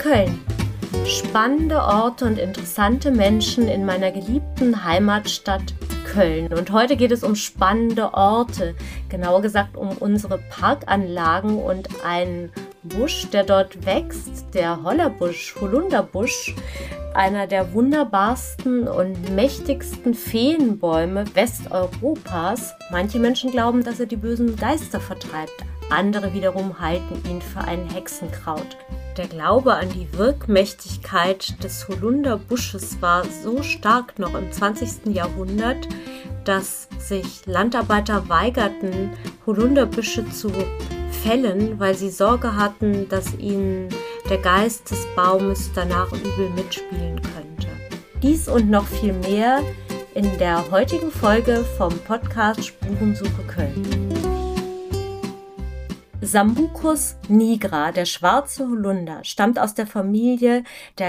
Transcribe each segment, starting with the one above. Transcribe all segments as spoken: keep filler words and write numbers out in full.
Köln. Spannende Orte und interessante Menschen in meiner geliebten Heimatstadt Köln. Und heute geht es um spannende Orte, genauer gesagt um unsere Parkanlagen und einen Busch, der dort wächst, der Hollerbusch, Holunderbusch, einer der wunderbarsten und mächtigsten Feenbäume Westeuropas. Manche Menschen glauben, dass er die bösen Geister vertreibt, andere wiederum halten ihn für ein Hexenkraut. Der Glaube an die Wirkmächtigkeit des Holunderbusches war so stark noch im zwanzigsten Jahrhundert, dass sich Landarbeiter weigerten, Holunderbüsche zu fällen, weil sie Sorge hatten, dass ihnen der Geist des Baumes danach übel mitspielen könnte. Dies und noch viel mehr in der heutigen Folge vom Podcast Spurensuche Köln. Sambucus nigra, der schwarze Holunder, stammt aus der Familie der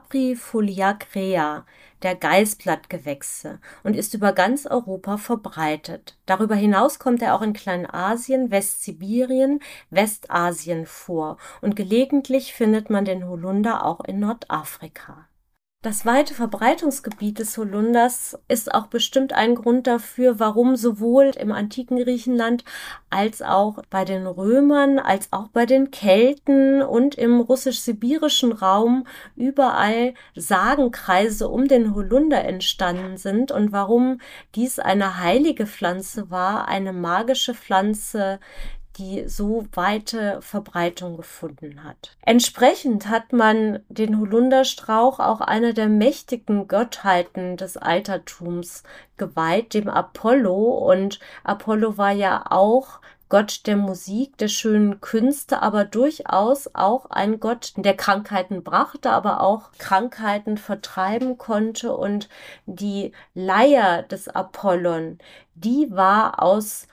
Caprifoliacea, der Geißblattgewächse, und ist über ganz Europa verbreitet. Darüber hinaus kommt er auch in Kleinasien, Westsibirien, Westasien vor und gelegentlich findet man den Holunder auch in Nordafrika. Das weite Verbreitungsgebiet des Holunders ist auch bestimmt ein Grund dafür, warum sowohl im antiken Griechenland als auch bei den Römern, als auch bei den Kelten und im russisch-sibirischen Raum überall Sagenkreise um den Holunder entstanden sind und warum dies eine heilige Pflanze war, eine magische Pflanze, die so weite Verbreitung gefunden hat. Entsprechend hat man den Holunderstrauch auch einer der mächtigen Gottheiten des Altertums geweiht, dem Apollo. Und Apollo war ja auch Gott der Musik, der schönen Künste, aber durchaus auch ein Gott, der Krankheiten brachte, aber auch Krankheiten vertreiben konnte. Und die Leier des Apollon, die war aus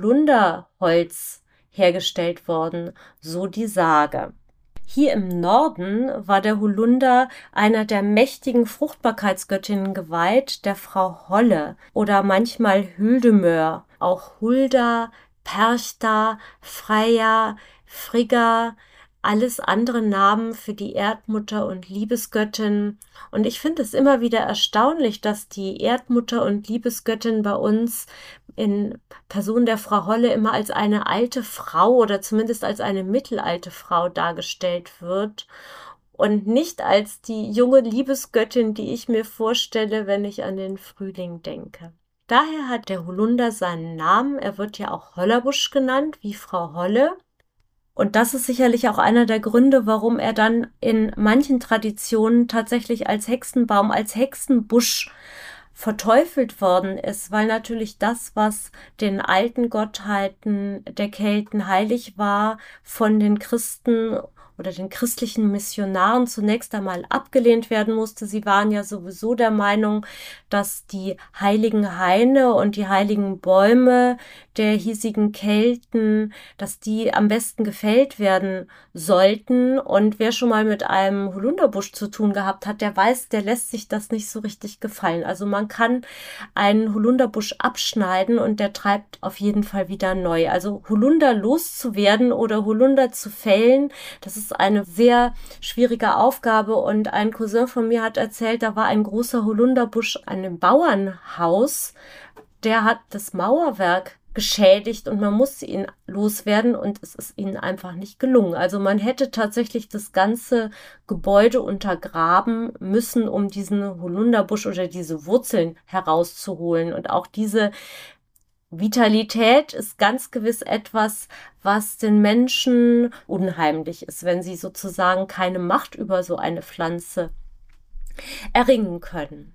Holunderholz hergestellt worden, so die Sage. Hier im Norden war der Holunder einer der mächtigen Fruchtbarkeitsgöttinnen geweiht, der Frau Holle oder manchmal Huldemör, auch Hulda, Perchta, Freya, Frigga, alles andere Namen für die Erdmutter und Liebesgöttin. Und ich finde es immer wieder erstaunlich, dass die Erdmutter und Liebesgöttin bei uns in Person der Frau Holle immer als eine alte Frau oder zumindest als eine mittelalte Frau dargestellt wird und nicht als die junge Liebesgöttin, die ich mir vorstelle, wenn ich an den Frühling denke. Daher hat der Holunder seinen Namen. Er wird ja auch Hollerbusch genannt, wie Frau Holle. Und das ist sicherlich auch einer der Gründe, warum er dann in manchen Traditionen tatsächlich als Hexenbaum, als Hexenbusch verteufelt worden ist, weil natürlich das, was den alten Gottheiten der Kelten heilig war, von den Christen oder den christlichen Missionaren zunächst einmal abgelehnt werden musste. Sie waren ja sowieso der Meinung, dass die heiligen Haine und die heiligen Bäume der hiesigen Kelten, dass die am besten gefällt werden sollten. Und wer schon mal mit einem Holunderbusch zu tun gehabt hat, der weiß, der lässt sich das nicht so richtig gefallen. Also man kann einen Holunderbusch abschneiden und der treibt auf jeden Fall wieder neu. Also Holunder loszuwerden oder Holunder zu fällen, das ist eine sehr schwierige Aufgabe. Und ein Cousin von mir hat erzählt, da war ein großer Holunderbusch an einem Bauernhaus, der hat das Mauerwerk geschädigt und man musste ihn loswerden und es ist ihnen einfach nicht gelungen. Also man hätte tatsächlich das ganze Gebäude untergraben müssen, um diesen Holunderbusch oder diese Wurzeln herauszuholen. Und auch diese Vitalität ist ganz gewiss etwas, was den Menschen unheimlich ist, wenn sie sozusagen keine Macht über so eine Pflanze erringen können.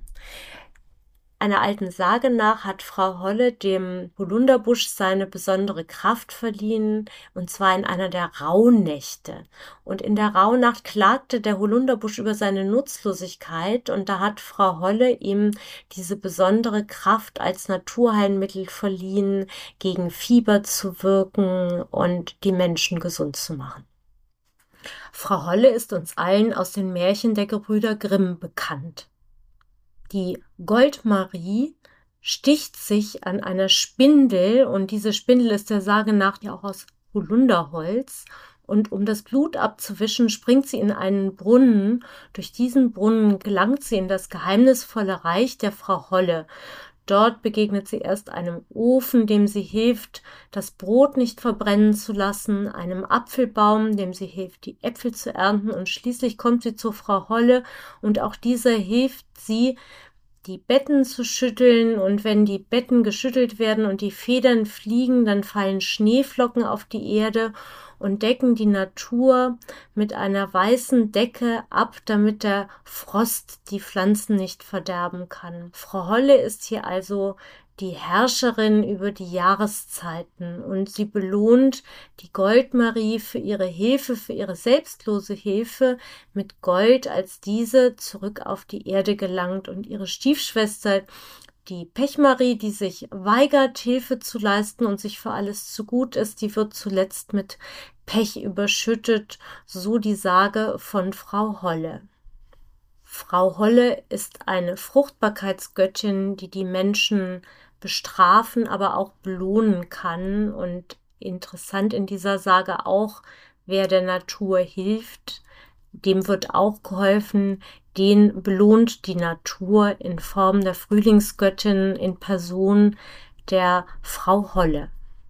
Einer alten Sage nach hat Frau Holle dem Holunderbusch seine besondere Kraft verliehen, und zwar in einer der Rauhnächte. Und in der Rauhnacht klagte der Holunderbusch über seine Nutzlosigkeit, und da hat Frau Holle ihm diese besondere Kraft als Naturheilmittel verliehen, gegen Fieber zu wirken und die Menschen gesund zu machen. Frau Holle ist uns allen aus den Märchen der Gebrüder Grimm bekannt. Die Goldmarie sticht sich an einer Spindel, und diese Spindel ist der Sage nach ja auch aus Holunderholz, und um das Blut abzuwischen, springt sie in einen Brunnen. Durch diesen Brunnen gelangt sie in das geheimnisvolle Reich der Frau Holle. Dort begegnet sie erst einem Ofen, dem sie hilft, das Brot nicht verbrennen zu lassen, einem Apfelbaum, dem sie hilft, die Äpfel zu ernten, und schließlich kommt sie zur Frau Holle und auch dieser hilft sie, die Betten zu schütteln, und wenn die Betten geschüttelt werden und die Federn fliegen, dann fallen Schneeflocken auf die Erde und decken die Natur mit einer weißen Decke ab, damit der Frost die Pflanzen nicht verderben kann. Frau Holle ist hier also die Herrscherin über die Jahreszeiten und sie belohnt die Goldmarie für ihre Hilfe, für ihre selbstlose Hilfe mit Gold, als diese zurück auf die Erde gelangt, und ihre Stiefschwester, die Pechmarie, die sich weigert, Hilfe zu leisten und sich für alles zu gut ist, die wird zuletzt mit Pech überschüttet, so die Sage von Frau Holle. Frau Holle ist eine Fruchtbarkeitsgöttin, die die Menschen bestrafen, aber auch belohnen kann. Und interessant in dieser Sage auch, wer der Natur hilft, dem wird auch geholfen, den belohnt die Natur in Form der Frühlingsgöttin in Person der Frau Holle.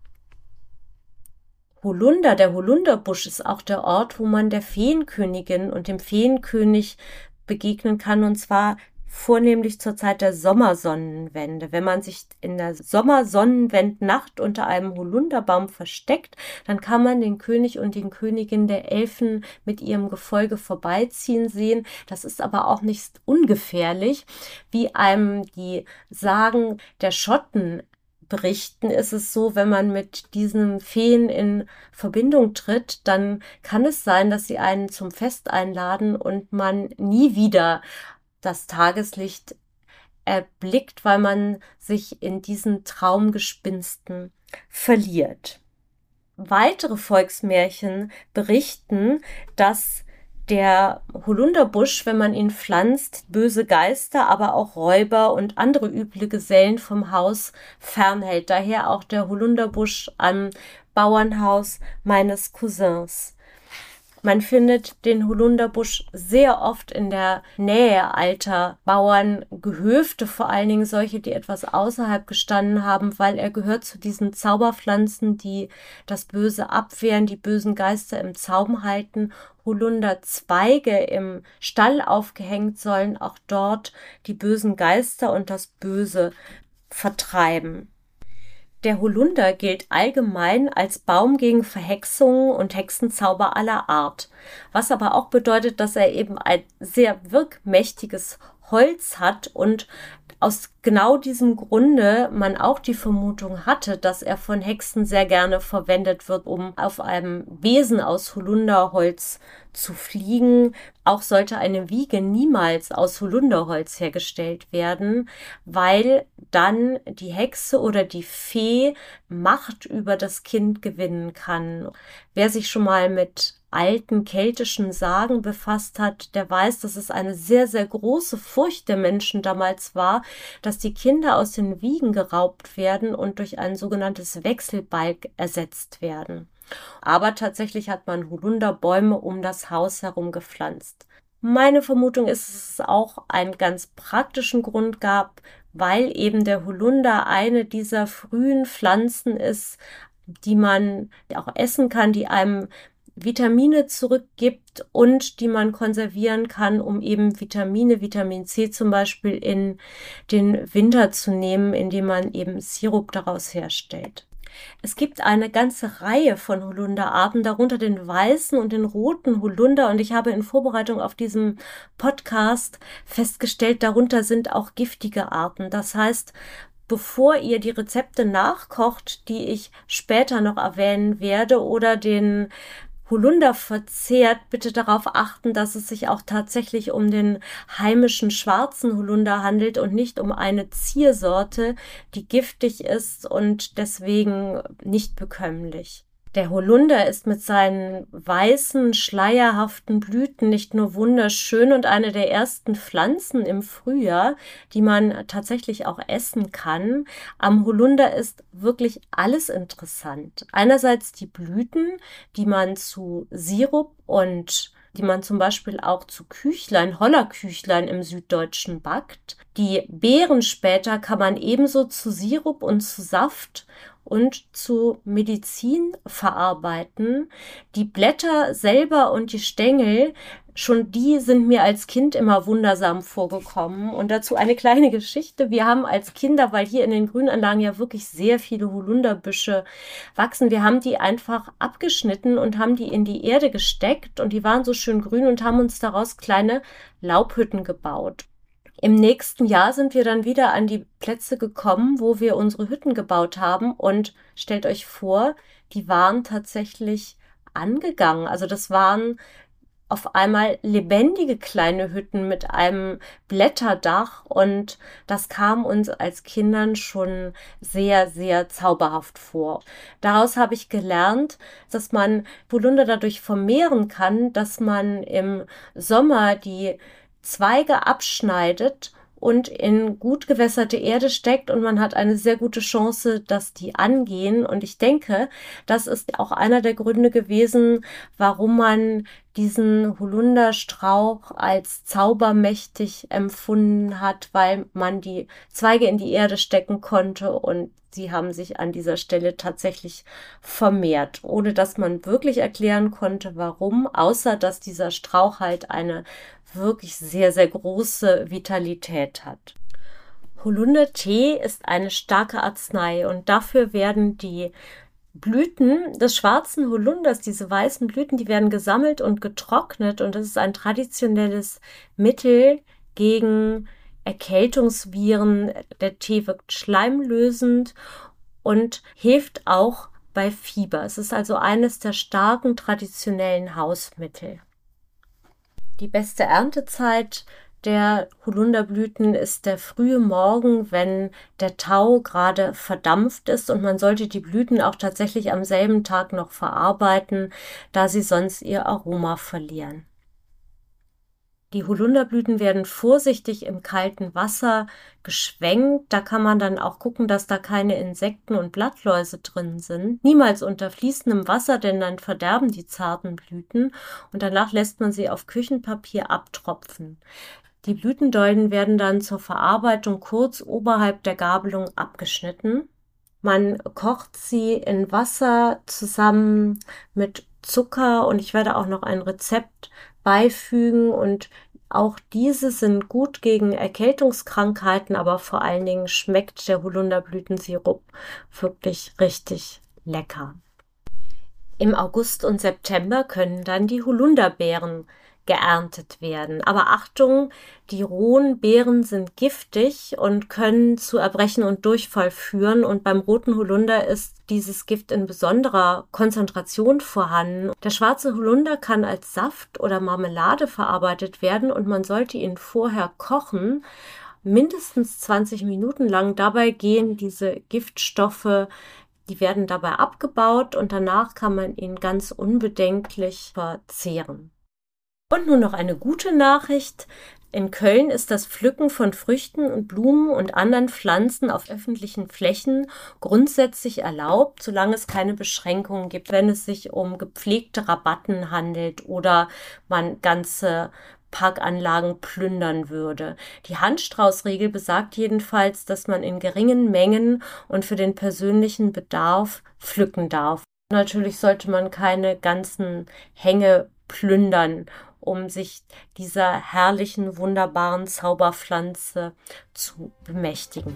Holunder, der Holunderbusch, ist auch der Ort, wo man der Feenkönigin und dem Feenkönig begegnen kann, und zwar vornehmlich zur Zeit der Sommersonnenwende. Wenn man sich in der Sommersonnenwendnacht unter einem Holunderbaum versteckt, dann kann man den König und den Königin der Elfen mit ihrem Gefolge vorbeiziehen sehen. Das ist aber auch nicht ungefährlich, wie einem die Sagen der Schotten berichten. Ist es so, wenn man mit diesen Feen in Verbindung tritt, dann kann es sein, dass sie einen zum Fest einladen und man nie wieder das Tageslicht erblickt, weil man sich in diesen Traumgespinsten verliert. Weitere Volksmärchen berichten, dass der Holunderbusch, wenn man ihn pflanzt, böse Geister, aber auch Räuber und andere üble Gesellen vom Haus fernhält. Daher auch der Holunderbusch am Bauernhaus meines Cousins. Man findet den Holunderbusch sehr oft in der Nähe alter Bauerngehöfte, vor allen Dingen solche, die etwas außerhalb gestanden haben, weil er gehört zu diesen Zauberpflanzen, die das Böse abwehren, die bösen Geister im Zaum halten. Holunderzweige im Stall aufgehängt sollen auch dort die bösen Geister und das Böse vertreiben. Der Holunder gilt allgemein als Baum gegen Verhexungen und Hexenzauber aller Art, was aber auch bedeutet, dass er eben ein sehr wirkmächtiges Holz hat und aus genau diesem Grunde man auch die Vermutung hatte, dass er von Hexen sehr gerne verwendet wird, um auf einem Besen aus Holunderholz zu fliegen. Auch sollte eine Wiege niemals aus Holunderholz hergestellt werden, weil dann die Hexe oder die Fee Macht über das Kind gewinnen kann. Wer sich schon mal mit alten keltischen Sagen befasst hat, der weiß, dass es eine sehr, sehr große Furcht der Menschen damals war, dass die Kinder aus den Wiegen geraubt werden und durch ein sogenanntes Wechselbalg ersetzt werden. Aber tatsächlich hat man Holunderbäume um das Haus herum gepflanzt. Meine Vermutung ist, dass es auch einen ganz praktischen Grund gab, weil eben der Holunder eine dieser frühen Pflanzen ist, die man auch essen kann, die einem Vitamine zurückgibt und die man konservieren kann, um eben Vitamine, Vitamin C zum Beispiel, in den Winter zu nehmen, indem man eben Sirup daraus herstellt. Es gibt eine ganze Reihe von Holunderarten, darunter den weißen und den roten Holunder, und ich habe in Vorbereitung auf diesen Podcast festgestellt, darunter sind auch giftige Arten. Das heißt, bevor ihr die Rezepte nachkocht, die ich später noch erwähnen werde, oder den Holunder verzehrt, bitte darauf achten, dass es sich auch tatsächlich um den heimischen schwarzen Holunder handelt und nicht um eine Ziersorte, die giftig ist und deswegen nicht bekömmlich. Der Holunder ist mit seinen weißen, schleierhaften Blüten nicht nur wunderschön und eine der ersten Pflanzen im Frühjahr, die man tatsächlich auch essen kann. Am Holunder ist wirklich alles interessant. Einerseits die Blüten, die man zu Sirup und die man zum Beispiel auch zu Küchlein, Hollerküchlein im Süddeutschen backt. Die Beeren später kann man ebenso zu Sirup und zu Saft und zu Medizin verarbeiten. Die Blätter selber und die Stängel, schon die sind mir als Kind immer wundersam vorgekommen. Und dazu eine kleine Geschichte. Wir haben als Kinder, weil hier in den Grünanlagen ja wirklich sehr viele Holunderbüsche wachsen, wir haben die einfach abgeschnitten und haben die in die Erde gesteckt und die waren so schön grün und haben uns daraus kleine Laubhütten gebaut. Im nächsten Jahr sind wir dann wieder an die Plätze gekommen, wo wir unsere Hütten gebaut haben und stellt euch vor, die waren tatsächlich angegangen. Also das waren auf einmal lebendige kleine Hütten mit einem Blätterdach und das kam uns als Kindern schon sehr, sehr zauberhaft vor. Daraus habe ich gelernt, dass man Holunder dadurch vermehren kann, dass man im Sommer die Zweige abschneidet und in gut gewässerte Erde steckt und man hat eine sehr gute Chance, dass die angehen. Und ich denke, das ist auch einer der Gründe gewesen, warum man diesen Holunderstrauch als zaubermächtig empfunden hat, weil man die Zweige in die Erde stecken konnte und sie haben sich an dieser Stelle tatsächlich vermehrt, ohne dass man wirklich erklären konnte, warum, außer dass dieser Strauch halt eine wirklich sehr, sehr große Vitalität hat. Holundertee ist eine starke Arznei und dafür werden die Blüten des schwarzen Holunders, diese weißen Blüten, die werden gesammelt und getrocknet und das ist ein traditionelles Mittel gegen Erkältungsviren. Der Tee wirkt schleimlösend und hilft auch bei Fieber. Es ist also eines der starken traditionellen Hausmittel. Die beste Erntezeit der Holunderblüten ist der frühe Morgen, wenn der Tau gerade verdampft ist und man sollte die Blüten auch tatsächlich am selben Tag noch verarbeiten, da sie sonst ihr Aroma verlieren. Die Holunderblüten werden vorsichtig im kalten Wasser geschwenkt. Da kann man dann auch gucken, dass da keine Insekten und Blattläuse drin sind. Niemals unter fließendem Wasser, denn dann verderben die zarten Blüten. Und danach lässt man sie auf Küchenpapier abtropfen. Die Blütendolden werden dann zur Verarbeitung kurz oberhalb der Gabelung abgeschnitten. Man kocht sie in Wasser zusammen mit Zucker und ich werde auch noch ein Rezept beifügen und auch diese sind gut gegen Erkältungskrankheiten, aber vor allen Dingen schmeckt der Holunderblütensirup wirklich richtig lecker. Im August und September können dann die Holunderbeeren geerntet werden. Aber Achtung, die rohen Beeren sind giftig und können zu Erbrechen und Durchfall führen. Und beim roten Holunder ist dieses Gift in besonderer Konzentration vorhanden. Der schwarze Holunder kann als Saft oder Marmelade verarbeitet werden und man sollte ihn vorher kochen, mindestens zwanzig Minuten lang. Dabei gehen diese Giftstoffe, die werden dabei abgebaut und danach kann man ihn ganz unbedenklich verzehren. Und nun noch eine gute Nachricht. In Köln ist das Pflücken von Früchten und Blumen und anderen Pflanzen auf öffentlichen Flächen grundsätzlich erlaubt, solange es keine Beschränkungen gibt, wenn es sich um gepflegte Rabatten handelt oder man ganze Parkanlagen plündern würde. Die Handstraußregel besagt jedenfalls, dass man in geringen Mengen und für den persönlichen Bedarf pflücken darf. Natürlich sollte man keine ganzen Hänge plündern, um sich dieser herrlichen, wunderbaren Zauberpflanze zu bemächtigen.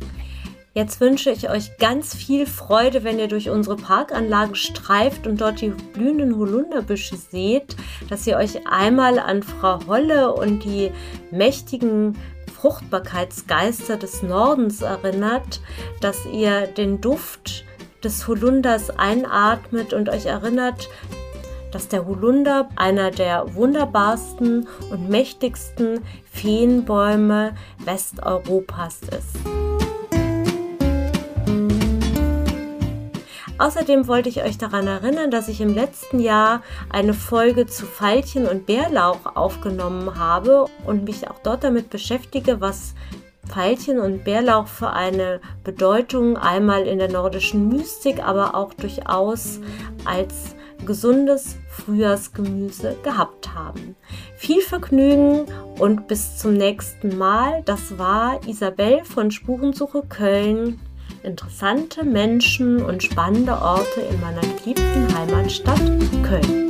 Jetzt wünsche ich euch ganz viel Freude, wenn ihr durch unsere Parkanlagen streift und dort die blühenden Holunderbüsche seht, dass ihr euch einmal an Frau Holle und die mächtigen Fruchtbarkeitsgeister des Nordens erinnert, dass ihr den Duft des Holunders einatmet und euch erinnert, dass der Holunder einer der wunderbarsten und mächtigsten Feenbäume Westeuropas ist. Außerdem wollte ich euch daran erinnern, dass ich im letzten Jahr eine Folge zu Veilchen und Bärlauch aufgenommen habe und mich auch dort damit beschäftige, was Veilchen und Bärlauch für eine Bedeutung einmal in der nordischen Mystik, aber auch durchaus als gesundes Frühjahrsgemüse gehabt haben. Viel Vergnügen und bis zum nächsten Mal. Das war Isabel von Spurensuche Köln. Interessante Menschen und spannende Orte in meiner geliebten Heimatstadt Köln.